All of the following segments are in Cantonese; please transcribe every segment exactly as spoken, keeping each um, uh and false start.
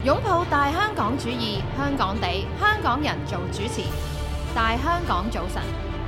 擁抱大香港主義，香港地，香港人做主持。大香港早晨，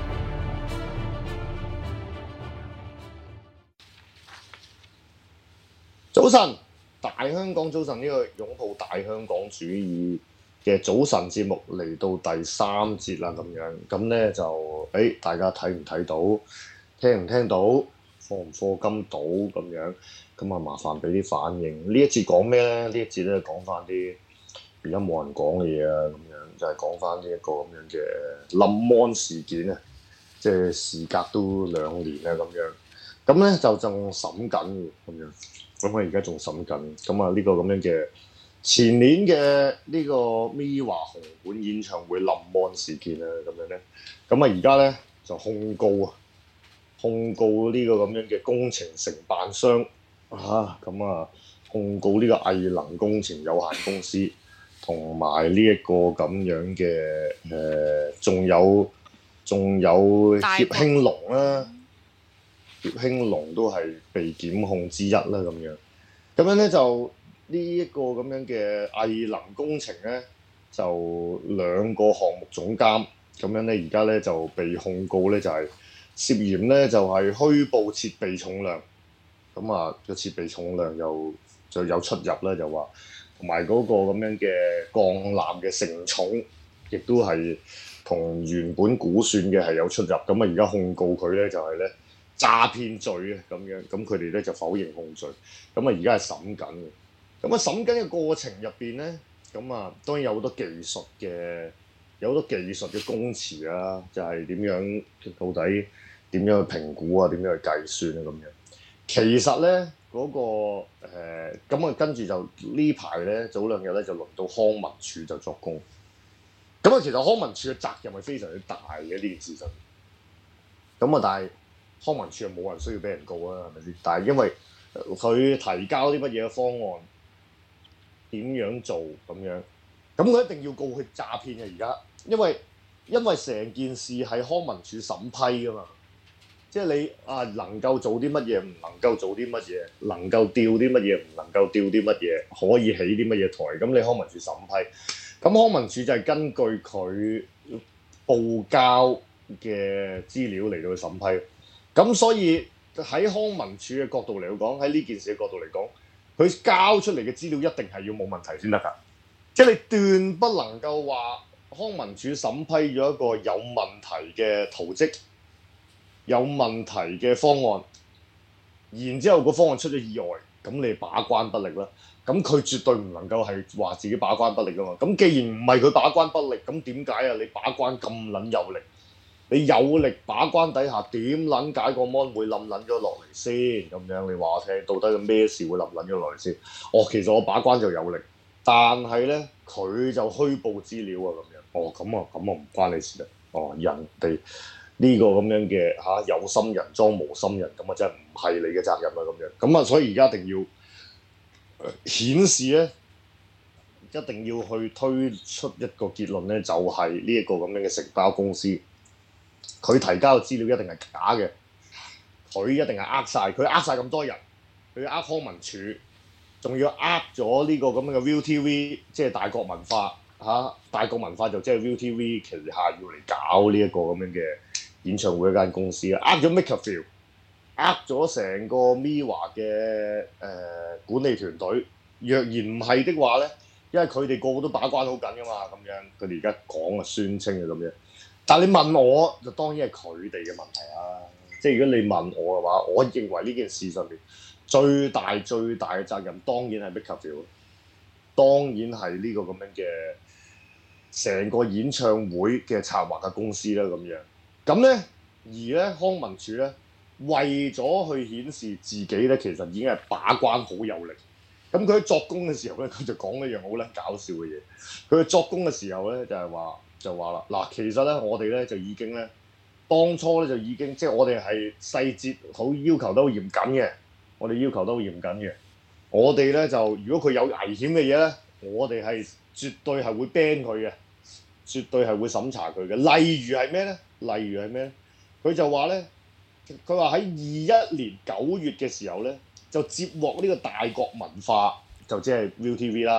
早晨，大香港早晨呢個擁抱大香港主義嘅早晨節目嚟到第三節啦，咁樣咁咧就誒，大家睇唔睇到，聽唔聽到，課唔課金到咁樣，咁啊麻煩俾啲反應。呢一節講咩咧？呢一節咧講翻啲而家冇人講嘅嘢啊，咁樣就係講翻呢一個咁樣嘅冧安事件啊，即係事隔都兩年啦咁樣，咁咧就仲審緊嘅咁樣。咁我而家仲審緊，咁啊呢個咁樣嘅前年嘅呢個 MIRROR 紅館演唱會冧安事件啊，咁樣咧，咁啊而家咧就控告啊，控告呢個咁樣嘅工程承辦商啊，咁啊控告呢個藝能工程有限公司，同埋呢一個咁樣嘅誒，仲、呃、有仲有協興隆啦。葉興龍都係被檢控之一啦，咁樣咁樣咧就呢一個咁樣嘅藝能工程咧，就兩個項目總監咁樣咧，而家咧就被控告咧就係、是、涉嫌咧就係、是、虛報設備重量，咁啊個設備重量又就有出入啦，就話同埋嗰個咁樣嘅鋼纜嘅承重，亦都係同原本估算嘅係有出入，咁啊而家控告佢咧就係、是、咧。詐騙罪啊，咁樣咁佢哋咧就否認控罪，咁啊而家係審緊嘅，咁啊審緊嘅過程入邊咧，咁啊當然有好多技術嘅，有好多技術嘅公詞啊，就係、是、點樣到底點樣去評估啊，點樣去計算啊咁樣。其實咧嗰、那個誒咁啊跟住就呢排咧早兩日咧就輪到康文署就作供，咁啊其實康文署嘅責任係非常之大嘅呢件事上，咁啊但係。康文署係冇人需要俾人告啊，係咪先？但係因為佢提交啲乜嘢嘅方案，點樣做咁樣，咁佢一定要告佢詐騙嘅而家，因為因為成件事係康文署審批㗎嘛，即係你啊能夠做啲乜嘢，唔能夠做啲乜嘢，能夠吊啲乜嘢，唔能夠吊啲乜嘢，可以起啲乜嘢台，咁你康文署審批，咁康文署就係根據佢報交嘅資料嚟到去審批。咁所以喺康文署嘅角度嚟講，喺呢件事嘅角度嚟講，佢交出嚟嘅資料一定係要冇問題先得㗎。即係你斷不能夠話康文署審批咗一個有問題嘅圖則、有問題嘅方案，然之後個方案出咗意外，咁你把關不力啦。咁佢絕對唔能夠係話自己把關不力㗎嘛。咁既然唔係佢把關不力，咁點解啊？你把關咁撚有力？你有力把關底下，點撚解個 mon 會冧撚咗落嚟先？咁樣你話我聽，到底有咩事會冧撚咗落嚟先？哦，其實我把關就有力，但係咧佢就虛報資料啊咁樣。哦，咁啊咁啊唔關你事啦。哦，人哋呢個咁樣嘅嚇、啊、有心人裝無心人，咁啊真係唔係你嘅責任啦咁樣。咁啊，所以而家一定要、呃、顯示咧，一定要去推出一個結論咧，就係呢一個咁樣嘅承包公司。佢提交嘅資料一定係假嘅，佢一定係呃晒，佢呃晒咁多人，佢呃康文署，仲要呃咗呢個咁樣嘅 ViuTV，即係大國文化嚇、啊，大國文化就即係 ViuTV 旗下要嚟搞呢一個咁樣嘅演唱會一間公司啊，呃咗 MakerVille，呃咗成個 MIRROR 嘅誒管理團隊。若然唔係的話咧，因為佢哋個個都把關好緊噶嘛，咁樣佢哋而家講啊宣稱啊咁樣。但係你問我就當然係佢哋嘅問題啦。即係如果你問我嘅話，我認為呢件事上面最大最大嘅責任當然係 MakerVille，當然係呢個咁樣嘅成個演唱會嘅策劃嘅公司啦咁樣。咁咧而咧康文署咧為咗去顯示自己咧其實已經係把關好有力。咁佢喺作供嘅時候咧，佢就講一樣好撚搞笑嘅嘢。佢喺作供嘅時候咧就係話。就話啦，嗱，其實咧，我哋咧就已經咧，當初咧就已經，即係我哋係細節好要求都好嚴謹嘅，我哋要求都好嚴謹嘅。我哋咧就，如果佢有危險嘅嘢咧，我哋係絕對係會 ban 佢嘅，絕對係會審查佢嘅。例如係咩咧？例如係咩咧？佢就話咧，佢話喺二一年九月嘅時候咧，就接獲呢個大國文化，就即係 ViuTV 啦。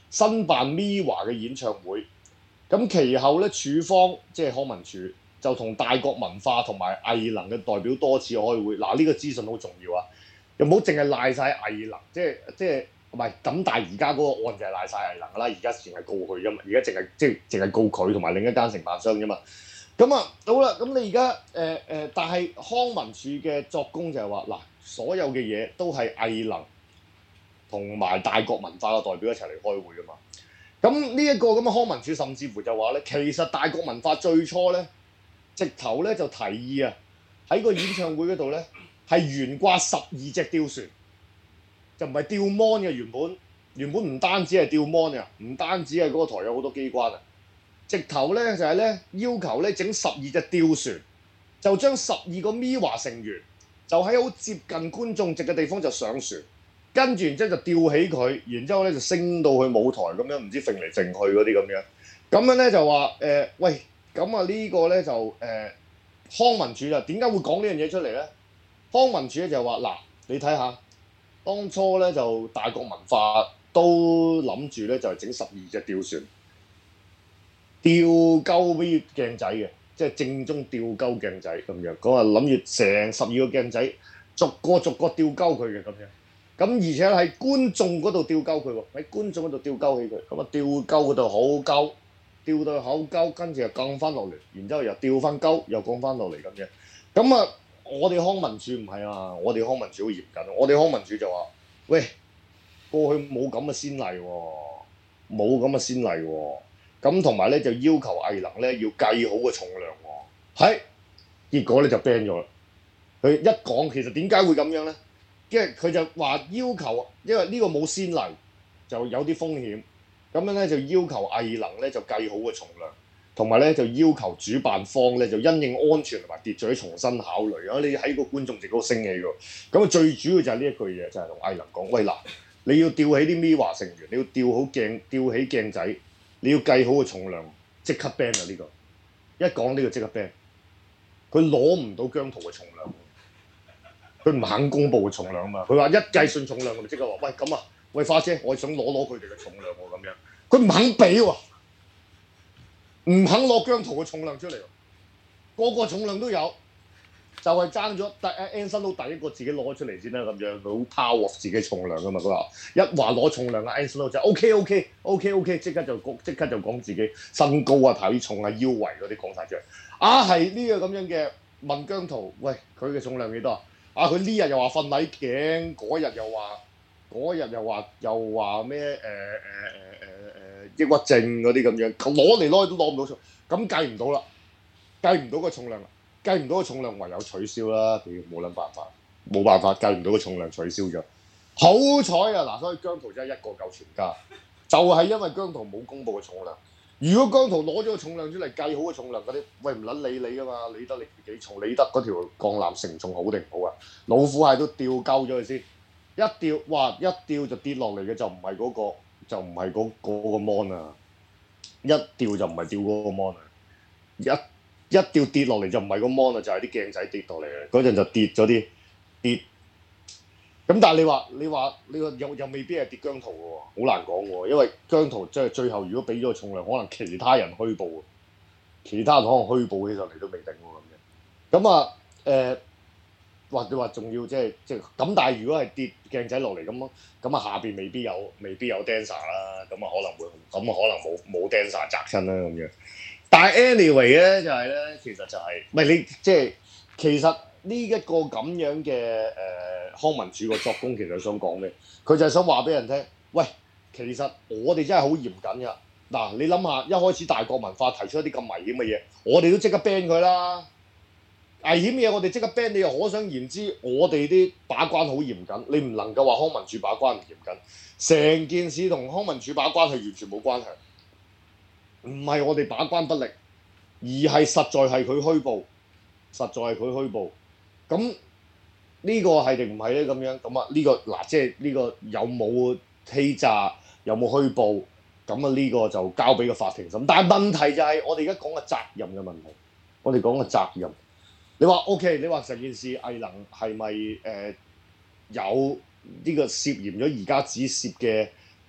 申辦 M I R V A 嘅演唱會。咁其後咧，處方即係康文署就同大國文化同埋藝能嘅代表多次開會。嗱，呢個資訊好重要啊！又唔好淨係賴晒藝能，即係即係唔係咁？但係而家嗰個案就係賴晒藝能㗎啦。而家淨係告佢啫嘛，而家淨係即係淨係告佢同埋另一間承辦商啫嘛。咁啊，好啦，咁你而家誒誒，但係康文署嘅作工就係話嗱，所有嘅嘢都係藝能同埋大國文化嘅代表一齊嚟開會㗎嘛。咁呢一個咁嘅康文署甚至乎就話咧，其實大國文化最初咧，直頭咧就提議啊，喺個演唱會嗰度咧係懸掛十二隻吊船，就唔係吊 mon 嘅。原本原本唔單止係吊 mon 嘅，唔單止係嗰個台有好多機關啊，直頭咧就係咧要求咧整十二隻吊船，就將十二個 M I R V A 成員就喺好接近觀眾席嘅地方就上船。跟住然之後就吊起佢，然之後咧就升到去舞台咁樣，唔知揈嚟揈去嗰啲咁樣。咁樣咧就話誒、呃，喂，咁啊呢個咧就誒、呃、康文署就點解會講呢樣嘢出嚟咧？康文署咧就話嗱，你睇下，當初咧就大國文化都諗住咧就係整十二隻吊船，吊鳩啲鏡仔嘅，即係正宗吊鳩鏡仔咁樣。佢話諗住成十二個鏡仔，逐個逐個吊鳩佢嘅咁樣。咁而且喺觀眾嗰度吊鳩佢喎，喺觀眾嗰度吊鳩起佢，咁啊吊鳩嗰度好鳩，吊到好鳩，跟住又降翻落嚟，然之後又吊翻鳩，又降翻落嚟咁樣。咁啊，我哋康文署唔係啊，我哋康文署好嚴謹，我哋康文署就話：喂，過去冇咁嘅先例喎，冇咁嘅先例喎。咁同埋咧就要求藝能咧要計好個重量喎。係，結果咧就 ban 咗啦。佢一講其實點解會咁樣咧？因為佢就話要求，因為呢個冇先例，就有啲風險。咁樣咧就要求藝能咧就計好個重量，同埋咧就要求主辦方咧就因應安全同埋秩序重新考慮。啊，你喺個觀眾席嗰度升起喎。咁啊最主要就係呢一句嘢，就係同藝能講：喂嗱，你要吊起啲 M I R V A 成員，你要吊好鏡，吊起鏡仔，你要計好個重量，即刻 ban 啊！呢個一講呢個即刻 ban，佢攞唔到姜濤嘅重量。佢唔肯公佈個重量啊嘛，佢話一計算重量，我哋即刻話：喂咁啊，喂花姐，我想攞攞佢哋嘅重量喎咁樣。佢唔肯俾喎，唔肯攞姜濤嘅重量出嚟喎，個個重量都有，就係爭咗第 Anson 都第一個自己攞出嚟先啦咁樣，佢好 power 自己重量啊嘛。佢話一話攞重量啊 Anson 就 OK OK OK OK， 即刻就講即刻就講自己身高啊、體重啊、腰圍嗰啲講晒出嚟。啊係呢個咁樣嘅問姜濤，喂佢嘅重量幾多啊？啊！佢呢日又話瞓捩頸，嗰日又話，嗰日又話又話咩？誒誒誒誒誒抑鬱症嗰啲咁樣，攞嚟攞去都攞唔到重，咁計唔到啦，計唔到個重量啦，計唔到個重量唯有取消啦，屌冇撚辦法，冇辦法計唔到個重量取消咗。好彩啊！嗱，所以姜濤真係一個救全家，就係、是、因為姜濤冇公佈個重量。如果姜濤攞咗個重量出嚟計好個重量嗰啲，喂唔撚理你噶嘛，理得你幾重，理得嗰條鋼纜承重好定唔好啊？老虎蟹都吊鳩咗佢先，一吊哇一吊就跌落嚟嘅就唔係嗰個，就唔係嗰嗰個 mon 啊，一吊就唔係吊嗰個 mon 啊，一一吊跌落嚟就唔係個 mon 啊，就係啲鏡仔跌落嚟嘅，嗰陣就跌咗啲跌。咁但係你話你話你話又又未必係跌姜濤嘅喎，好難講喎，因為姜濤即係最後如果俾咗個重量，可能其他人虛報，其他人可能虛報起上嚟都未定喎咁樣。咁啊誒，或者話仲要即係即係咁，但係如果係跌鏡仔落嚟咁，咁啊下邊未必有未必有 dancer 啦，咁啊可能會咁啊可能冇冇 dancer 砸親啦咁樣。但係 anyway 咧就係、是、咧，其實就係唔係你即係其實。呢一個咁樣嘅誒、呃、康文署個作工，其實想講咩？佢就係想話俾人聽，喂，其實我哋真係好嚴謹㗎。嗱，你諗下，一開始大國文化提出一啲咁危險嘅嘢，我哋都即刻 ban 佢啦。危險嘢我哋即刻 ban，你又可想而知，我哋啲把關好嚴謹，你唔能夠話康文署把關唔嚴謹。成件事同康文署把關係完全冇關係，唔係我哋把關不力，而係實在係佢虛報，實在係佢虛報。咁呢個係定唔係咧？咁樣咁啊？呢個嗱，即係呢個有冇欺詐，有冇虛報？咁啊呢個就交俾個法庭審。但係問題就係我哋而家講嘅責任嘅問題。我哋講嘅責任，你話 OK？你話成件事藝能係咪誒有呢個涉嫌咗而家指涉嘅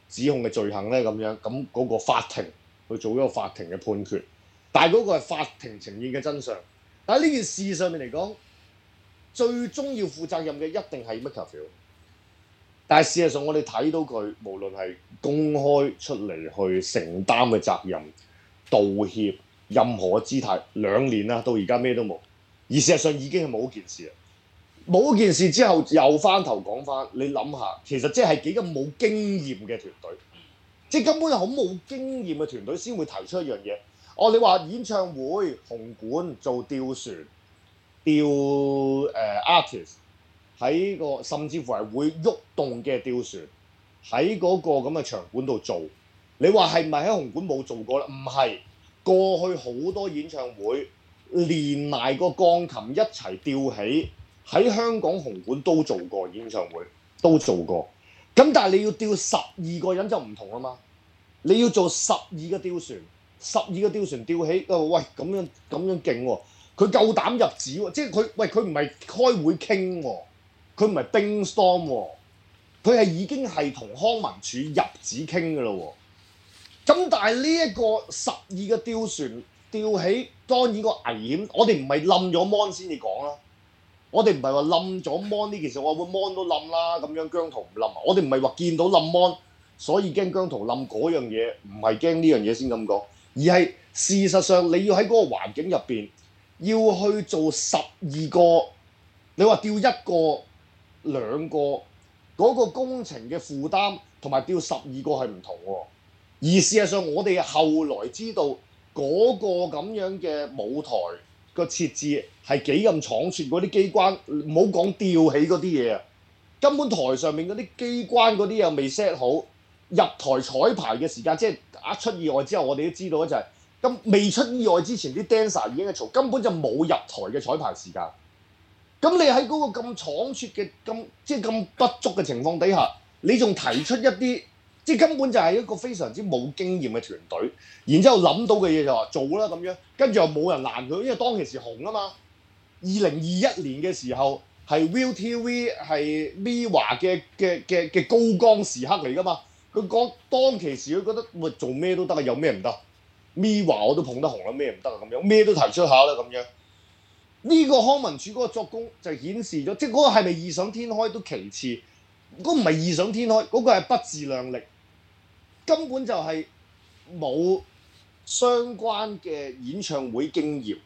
指控嘅罪行咧？咁樣咁嗰個法庭去做一個法庭嘅判決，但係嗰個係法庭呈現嘅真相。但係呢件事上面嚟講，最終要負責任嘅一定係 MakerVille。但係事實上，我哋睇到佢無論係公開出嚟去承擔嘅責任、道歉、任何嘅姿態，兩年啦，到而家咩都冇。而事實上已經係冇件事啦。冇件事之後，又翻頭講翻，你諗下，其實即係幾咁冇經驗嘅團隊，即係根本係好冇經驗嘅團隊先會提出一樣嘢。哦，你話演唱會紅館做吊船、吊誒、呃、artist 喺個甚至乎係會喐動嘅吊船喺嗰個咁嘅場館度做，你話係咪喺紅館冇做過咧？唔係，過去好多演唱會連埋個鋼琴一齊吊起。喺香港紅館都做過演唱會，都做過。咁但係你要吊十二個人就唔同啦嘛。你要做十二個吊船，十二個吊船吊起，喂咁樣咁樣勁喎。佢夠膽入紙喎，即係佢喂佢唔係開會傾喎，佢唔係冰 storm 喎，佢係已經係同康文署入紙傾㗎啦喎。咁但係呢一個十二個吊船吊起，當然個危險，我哋唔係冧咗 mon 先至講啦。我哋唔係話冧咗 mon 呢件事，我會 mon 都冧啦，咁樣姜濤唔冧啊！我哋唔係話見到冧 mon，所以驚姜濤冧嗰樣嘢，唔係驚呢樣嘢先咁講，而係事實上你要喺嗰個環境入邊，要去做十二個，你話吊一個兩個，嗰個工程嘅負擔同埋吊十二個係唔同喎。而事實上我哋後來知道嗰個咁樣嘅舞台個設置係幾咁倉促，嗰啲機關唔好講吊起嗰啲嘢啊，根本台上面嗰啲機關嗰啲又未 set 好，入台彩排嘅時間，即係一出意外之後，我哋都知道咧就係、是、咁未出意外之前，啲 dancer 已經係嘈，根本就冇入台嘅彩排時間。咁你喺嗰個咁倉促嘅咁即係咁不足嘅情況底下，你仲提出一啲即係根本就係一個非常之冇經驗嘅團隊，然之後諗到嘅嘢就話做啦咁樣，跟住又冇人攔佢，因為當其時紅啊嘛。二零二一年嘅時候係 ViuTV 係 MIRROR 嘅嘅嘅嘅高光時刻嚟㗎嘛。佢講當其時佢覺得喂做咩都得啊，有咩唔得 ？MIRROR 我都捧得紅啦，咩唔得啊咁樣，咩都提出下啦咁樣。呢、這個康文署嗰個作工就顯示咗，即係嗰個係咪異想天開都其次，嗰、那個唔係異想天開，嗰、那個係不自量力，根本就係冇相關嘅演唱會經驗。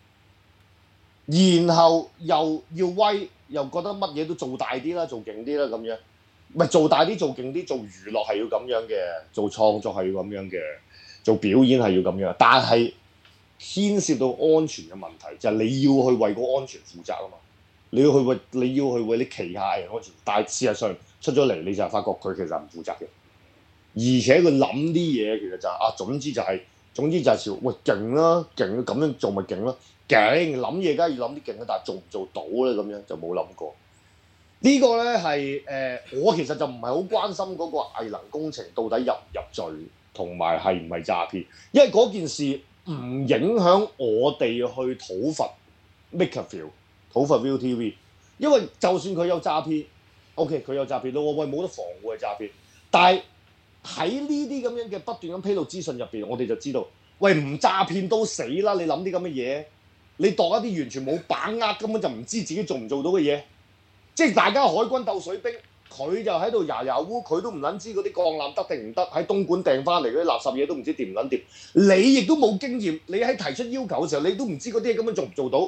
然後又要威，又覺得乜嘢都做大啲啦，做勁啲啦咁樣，唔係做大啲、做勁啲、做娛樂係要咁樣嘅，做創作係要咁樣嘅，做表演係要咁樣。但係牽涉到安全嘅問題，就係、是、你要去為個安全負責啊嘛，你要去為你要去為你旗下人安全。但係事實上出咗嚟，你就係發覺佢其實唔負責嘅，而且佢諗啲嘢其實就係、是、啊，總之就係、是、總之就係笑，喂勁啦，勁啦，咁樣做咪勁咯。勁諗嘢，梗係要諗啲勁嘅，但係做唔做到咧？咁樣就冇諗過。這個、呢個咧係誒，我其實就唔係好關心嗰個藝能工程到底入唔入罪，同埋係唔係詐騙，因為嗰件事唔影響我哋去討伐 MakerVille、討伐 ViuTV。因為就算佢有詐騙 ，OK， 佢有詐騙到我喂冇得防護嘅詐騙，但係喺呢啲咁樣嘅不斷咁披露資訊入邊，我哋就知道，喂唔詐騙都死啦！你諗啲咁嘅嘢。你度一啲完全冇把握，根本就唔知自己做唔做到嘅嘢，即係大家海軍鬥水兵，佢就喺度牙牙烏，佢都唔撚知嗰啲鋼纜得定唔得，喺東莞訂翻嚟嗰啲垃圾嘢都唔知掂唔撚掂。你亦都冇經驗，你喺提出要求嘅時候，你都唔知嗰啲嘢根本做唔做到。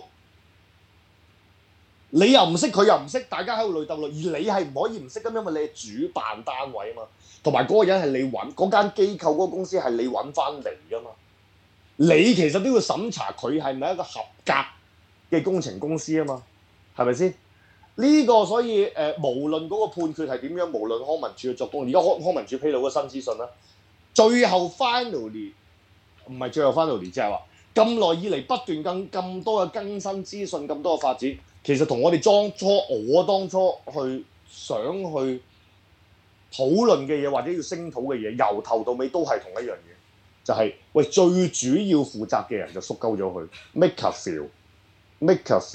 你又唔識，佢又唔識，大家喺度累鬥累，而你係唔可以唔識㗎，因為你係主辦單位啊嘛，同埋嗰個人係你揾，嗰間機構嗰個公司係你揾翻嚟㗎嘛。你其實都要審查佢係咪一個合格嘅工程公司啊嘛，係咪先？呢、這個所以誒、呃，無論嗰個判決係點樣，無論康文署嘅作工，而家康康文署披露個新資訊啦，最後 finally 唔係最後 finally，即係話咁耐以嚟不斷更咁多嘅更新資訊，咁多嘅發展，其實同我哋當初我當初去想去討論嘅嘢，或者要聲討嘅嘢，由頭到尾都係同一樣嘢。就係、是、喂，最主要負責嘅人就縮鳩咗佢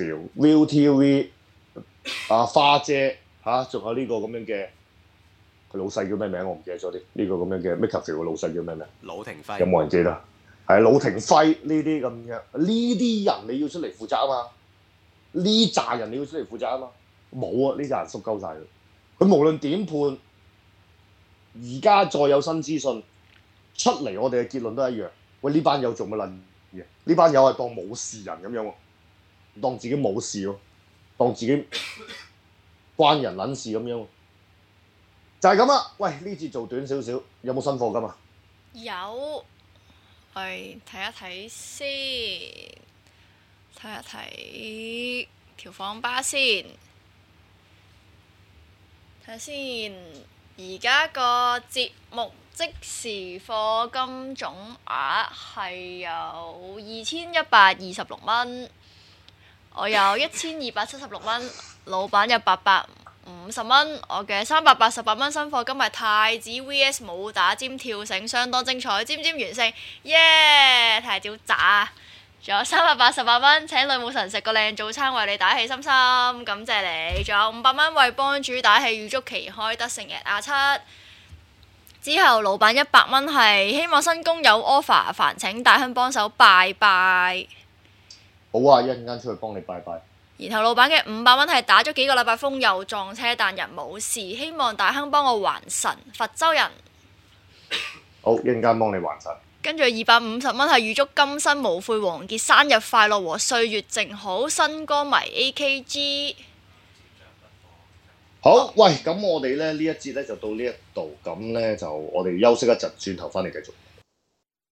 MakerVille、MakerVille、ViuTV 啊花姐嚇，仲、啊、有呢個咁樣嘅佢老細叫咩名？我唔記得咗啲呢個咁樣嘅 MakerVille 嘅老細叫咩名？ 魯庭輝有冇人記得？係魯庭輝呢啲咁樣，呢啲人你要出嚟負責啊嘛！呢扎人你要出嚟負責啊嘛！冇啊！呢扎人縮鳩晒佢。佢無論點判，而家再有新資訊出嚟，我哋嘅結論都一樣。喂，呢班友做乜撚嘢？呢班友係當冇事人咁樣喎，當自己冇事喎，當自己關人撚事咁樣喎。就係咁啦。喂，呢節做短少少，有冇新課金啊？ 有，我哋睇一睇先，睇一睇條房巴先，睇下先。而家個節目即時課金總額係有二千一百二十六蚊，我有一千二百七十六蚊，老闆有八百五十蚊，我嘅三百八十八蚊新課金係太子 V S 武打尖跳繩，相當精彩，尖尖完勝，耶！太子渣，仲有三百八十八蚊請女武神食個靚早餐為你打氣心心，感謝你，仲有五百蚊為幫主打氣預祝旗開得勝日亞七。之後老闆一百蚊係希望新工有 offer， 煩請大亨幫手拜拜。 好啊，一陣間出去幫你拜拜。 然後老闆嘅五百蚊係打咗幾個禮拜風又撞車，但人冇事，希望大亨幫我還神。佛州人。 好，一陣間幫你還神。 跟住二百五十蚊係預祝今生無悔王傑生日快樂和歲月靜好，新歌迷 A K G。 好，喂，咁我哋咧呢一節咧就到呢一度，咁咧就我哋休息一陣，轉頭翻嚟繼續。